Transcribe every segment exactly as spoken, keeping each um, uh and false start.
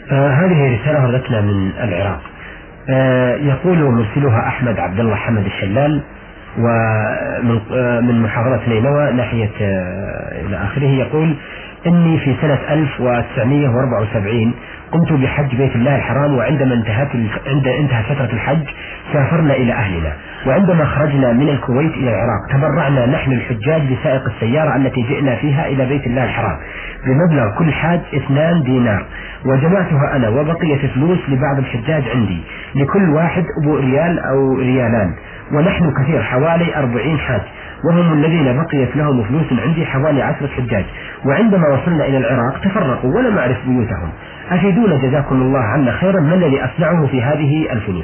آه هذه رسالة وردتنا من العراق. آه يقول مرسلها أحمد عبد الله حمد الشلال، ومن آه من محافظة نينوى ناحية آه إلى آخره. يقول: إني في سنة ألف وتسعمئة وأربعة وسبعين قمت بحج بيت الله الحرام، وعندما انتهت عند انتهت فترة الحج سافرنا إلى أهلنا، وعندما خرجنا من الكويت إلى العراق تبرعنا نحن الحجاج بسائق السيارة التي جئنا فيها إلى بيت الله الحرام بمبلغ كل حاج اثنان دينار، وجمعتها أنا وبقية فلوس لبعض الحجاج عندي، لكل واحد أبو ريال أو ريالان، ونحن كثير حوالي أربعين حاج، وهم الذين بقيت لهم فلوس عندي حوالي عشرة حجاج. وعندما وصلنا إلى العراق تفرقوا ولم أعرف بيوتهم. أفيدونا جزاكم الله عنا خيرا، ما الذي أصنعه في هذه الفلوس؟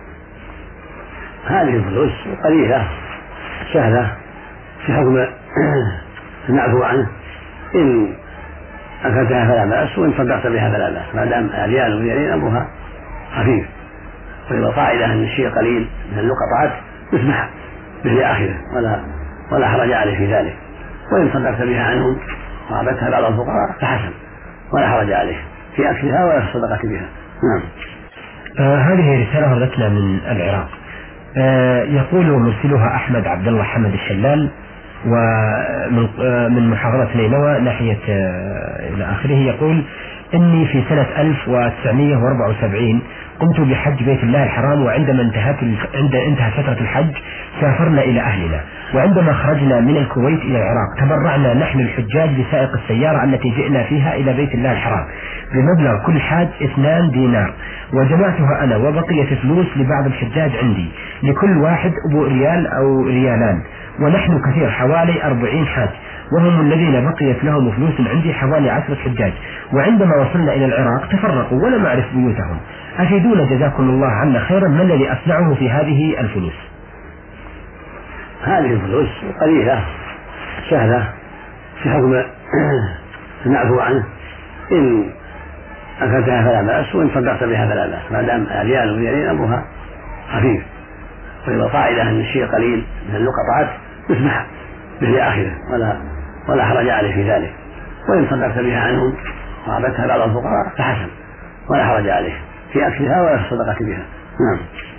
هذه الفلوس قليلة سهلة في حكم المعفو عنه، إن أكلتها فلا بأس، وإن صدقت بها فلا بأس، ما دام ريال وريالين أمرها خفيف. وإذا قاعدة أن الشيء قليل من اللقطات يسمح به آخره، ولا ولا حرج عليه في ذلك. وإن صدقت بها عنهم وأعطتها بعض الفقراء فحسن، ولا حرج عليه في أكلها ولا في الصدقة بها. نعم. آه هذه رسالة وردتنا من العراق. آه يقول مرسلها أحمد عبد الله حمد الشلال، ومن آه من محافظة نينوى ناحية آه إلى آخره. يقول: إني في سنة ألف وتسعمئة وأربعة وسبعين قمت بحج بيت الله الحرام، وعندما انتهت عند انتهت فترة الحج سافرنا إلى أهلنا، وعندما خرجنا من الكويت إلى العراق تبرعنا نحن الحجاج بسائق السيارة التي جئنا فيها إلى بيت الله الحرام بمبلغ كل حاج اثنان دينار، وجمعتها أنا وبقية فلوس لبعض الحجاج عندي، لكل واحد أبو ريال أو ريالان، ونحن كثير حوالي أربعين حاج، وهم الذين بقيت لهم فلوس عندي حوالي عشرة حجاج. وعندما وصلنا إلى العراق تفرقوا ولم أعرف بيوتهم. أفيدونا جزاكم الله عنا خيرا، ما الذي أصنعه في هذه الفلوس؟ هذه الفلوس قليلة سهلة في حكم المعفو عنه، إن أكلتها فلا بأس، وإن صدقت بها فلا بأس، ما دام ريال وريالين أمرها خفيف. وإذا قاعدة أن الشيء قليل من اللقطات يسمح به آخره، ولا ولا حرج عليه في ذلك. وإن صدقت بها عنهم وأعطتها بعض الفقراء فحسن، ولا حرج عليه في أكلها ولا في الصدقة بها. نعم.